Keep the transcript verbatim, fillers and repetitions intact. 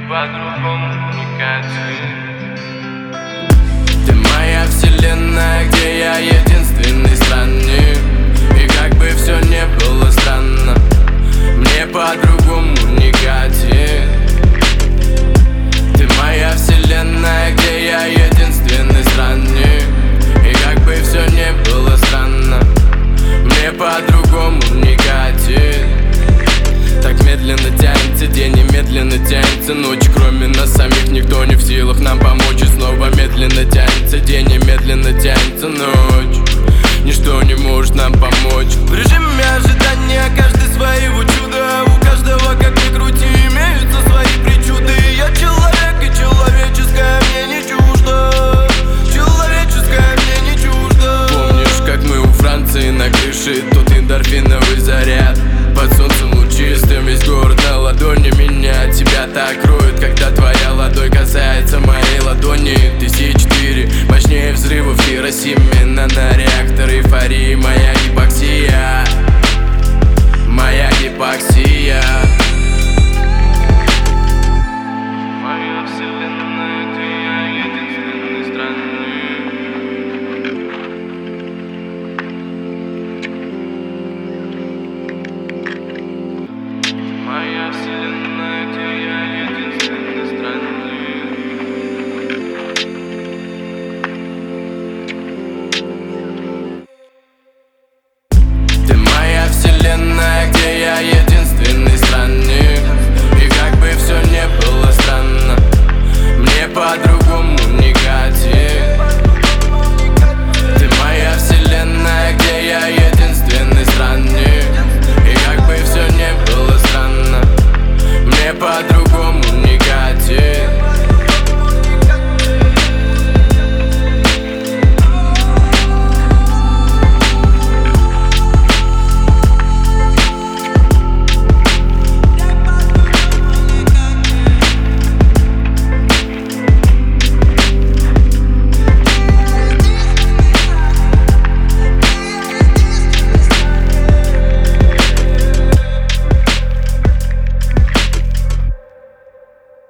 по-другому не катит. Ты моя вселенная, где я единственный странник. И как бы все не было странно, мне по-другому не катит. Ты моя вселенная, где я единственный странник. И как бы все не было странно, мне по-другому не катит. Так медленно тянется день и медленно тянется ночь. Кроме нас самих никто не в силах нам помочь. И снова медленно тянется день и медленно тянется ночь. Ничто не может нам помочь. В режиме ожидания каждый своего чуда. У каждого, как ни крути, имеются свои причуды. Я человек, и человеческое мне не чуждо. Человеческое мне не чуждо. Помнишь, как мы у Франции на крыше? Тот эндорфиновый заряд. Под солнцем лучистым весь город на ладони. Меня от тебя так кроет, когда твоя ладонь касается моей ладони. Тысячи четыре, мощнее взрывов Хиросиме на реактор эйфории. Моя